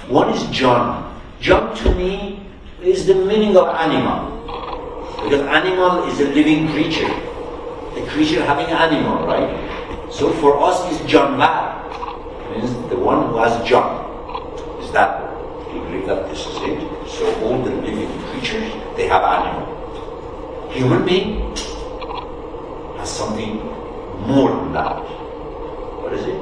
One is John. John to me is the meaning of animal. Because animal is a living creature. A creature having animal, right? So for us is Janvar. Means the one who has John. Is that we believe that this is it? So all the living creatures, they have animal. Human being has something more than that. What is it?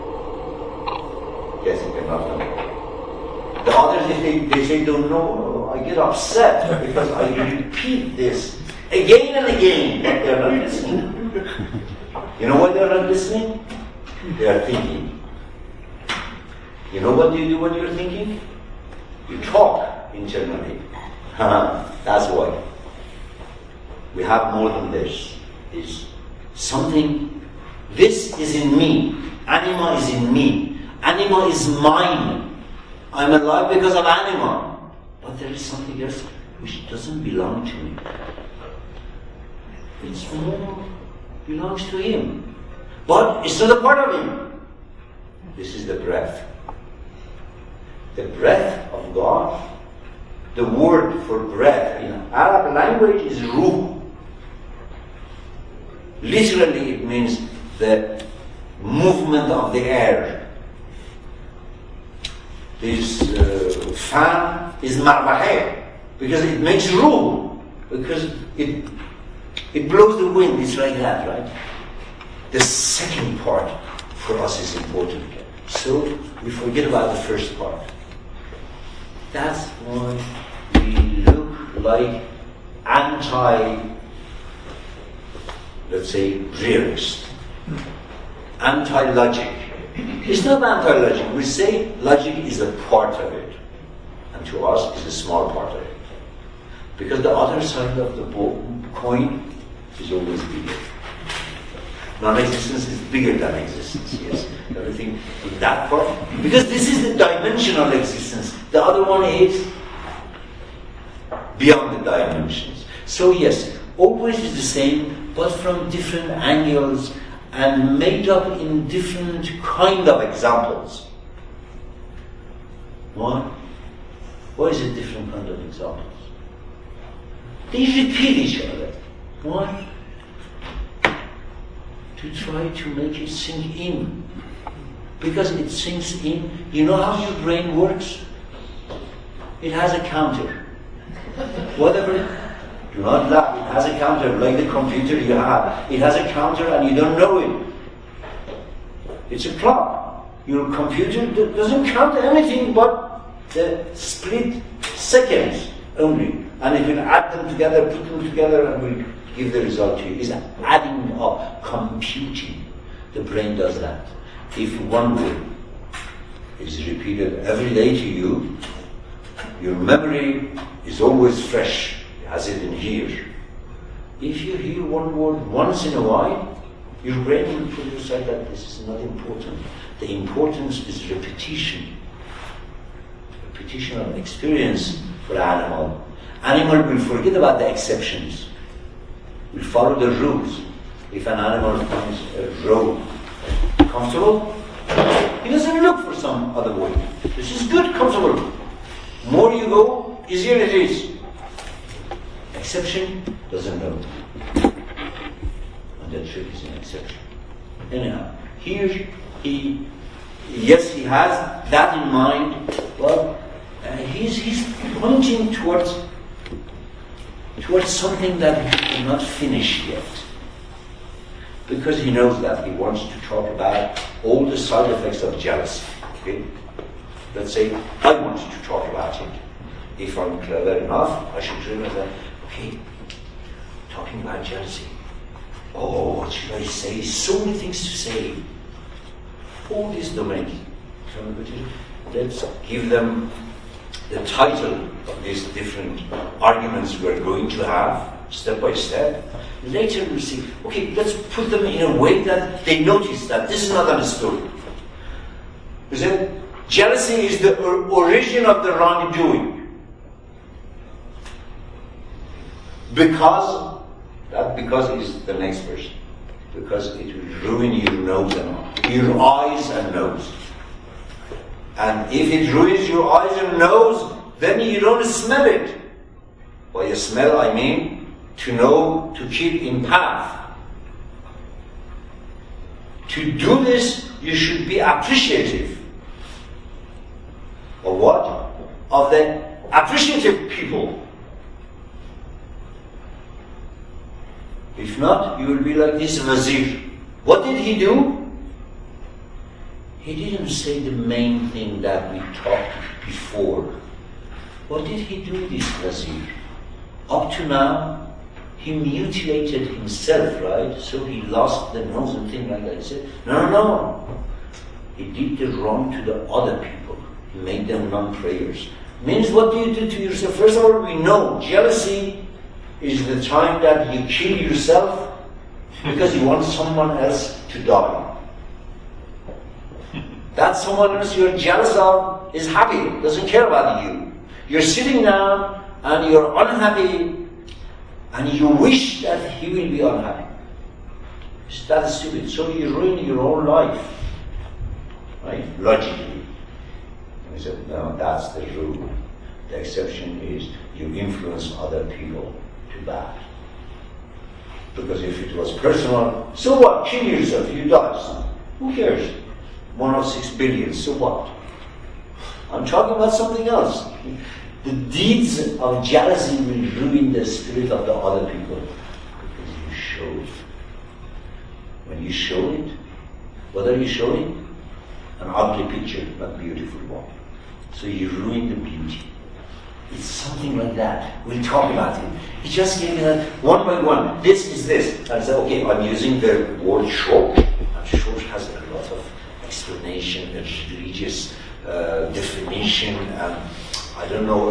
Yes, you cannot know. The others, if they say don't know, I get upset because I repeat this again and again, but they're not listening. You know why they're not listening? They are thinking. You know what you do when you're thinking? You talk internally. That's why. We have more than this. Is something, this is in me. Anima is in me. Anima is mine. I'm alive because of anima. But there is something else which doesn't belong to me. It's more belongs to him. But it's not a part of him. This is the breath. The breath of God. The word for breath in Arab language is ruh. Literally it means the movement of the air. This fan is marbahe because it makes room, because it blows the wind. It's like that, right? The second part for us is important. So we forget about the first part. That's why we look like let's say, realist, anti-logic. It's not anti-logic. We say logic is a part of it, and to us is a small part of it. Because the other side of the coin is always bigger. Non-existence is bigger than existence, yes. Everything in that part. Because this is the dimensional existence. The other one is beyond the dimensions. So yes, always is the same, but from different angles and made up in different kind of examples. Why? Why is it different kind of examples? They repeat each other. Why? To try to make it sink in. Because it sinks in. You know how your brain works? It has a counter. Whatever. Do not laugh. It has a counter, like the computer you have. It has a counter and you don't know it. It's a clock. Your computer doesn't count anything but the split seconds only. And it will add them together, put them together, and will give the result to you. It's adding up, computing. The brain does that. If one word is repeated every day to you, your memory is always fresh. As it in here. If you hear one word once in a while, your brain will put aside that this is not important. The importance is repetition. Repetition of experience for animal. Animal will forget about the exceptions. Will follow the rules. If an animal finds a road comfortable, he doesn't look for some other way. This is good, comfortable. More you go, easier it is. Exception doesn't know. And the trick is an exception. Anyhow, here he has that in mind, but he's pointing towards something that he cannot finish yet. Because he knows that he wants to talk about all the side effects of jealousy. Okay? Let's say I want to talk about it. If I'm clever enough, I should realize that. Okay, talking about jealousy. Oh, what should I say? So many things to say. All these domains. Let's give them the title of these different arguments we are going to have, step by step. Later we'll see, okay, let's put them in a way that they notice that this is not understood. You see, jealousy is the origin of the wrongdoing. Because is the next verse. Because it will ruin your nose and your eyes and nose. And if it ruins your eyes and nose, then you don't smell it. By smell I mean to know, to keep in path. To do this, you should be appreciative. Of what? Of the appreciative people. If not, you will be like this Wazir. What did he do? He didn't say the main thing that we talked before. What did he do, this Wazir? Up to now, he mutilated himself, right? So he lost the nose and things like that. He said, no. He did the wrong to the other people. He made them non-prayers. Means what do you do to yourself? First of all, we know jealousy is the time that you kill yourself because you want someone else to die. That someone else you're jealous of is happy, doesn't care about you. You're sitting down and you're unhappy and you wish that he will be unhappy. That's stupid. So you ruin your own life, right? Logically. He said, no, that's the rule. The exception is you influence other people to bad. Because if it was personal, so what? Kill yourself, you die. Who cares? 1 of 6 billion, so what? I'm talking about something else. The deeds of jealousy will ruin the spirit of the other people because you show it. When you show it, what are you showing? An ugly picture, not a beautiful one. So you ruin the beauty. It's something like that. We'll talk about it. He just gave me that one by one. This is this. And I said, okay, I'm using the word short. And short has a lot of explanation, a religious definition, and I don't know,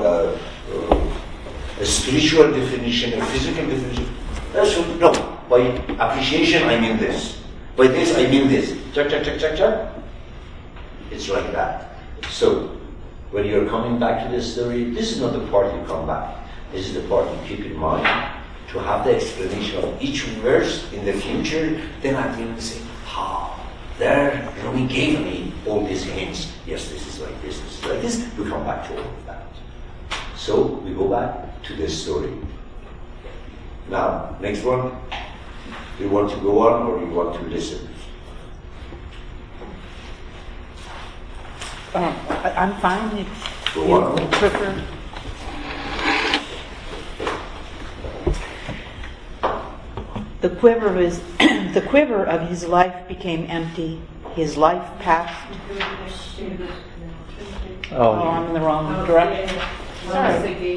a spiritual definition, a physical definition. No, by appreciation I mean this. By this I mean this. Check. It's like that. So, when you're coming back to this story, this is not the part you come back. This is the part you keep in mind to have the explanation of each verse in the future. Then at the end you say, there Rumi gave me all these hints. Yes, this is like this, this is like this. We come back to all of that. So we go back to this story. Now, next one. Do you want to go on or do you want to listen? I'm fine if go you on. prefer. The quiver of his life became empty. His life passed. Oh, I'm in the wrong direction. Sorry.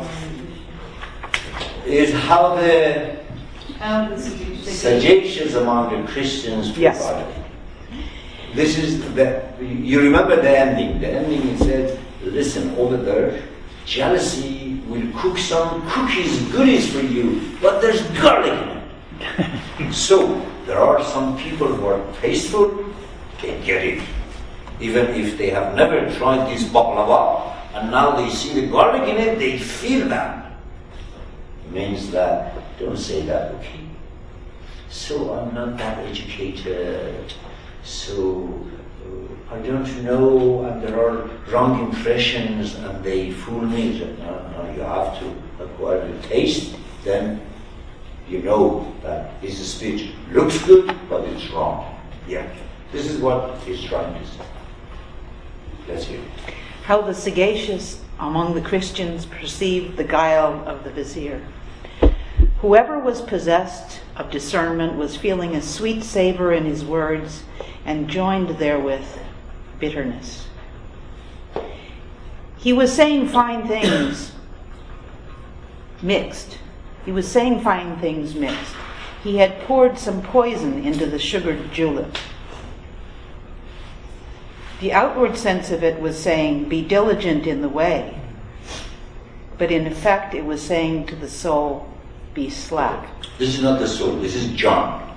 Is how the sagacious among the Christians provided. Yes. This is you remember the ending. The ending it said, listen, over there, jealousy will cook some cookies, goodies for you, but there's garlic in it. So, there are some people who are tasteful, they get it. Even if they have never tried this baklava, and now they see the garlic in it, they feel that. It means that, don't say that, okay? So, I'm not that educated. So, I don't know, and there are wrong impressions, and they fool me. No, you have to acquire the taste, then you know that his speech looks good, but it's wrong. Yeah, this is what he's trying to say. Let's hear it. How the sagacious among the Christians perceived the guile of the vizier. Whoever was possessed of discernment was feeling a sweet savor in his words and joined therewith bitterness. He was saying fine things mixed. He had poured some poison into the sugared julep. The outward sense of it was saying, be diligent in the way. But in effect, it was saying to the soul, be slack. This is not the soul, this is John.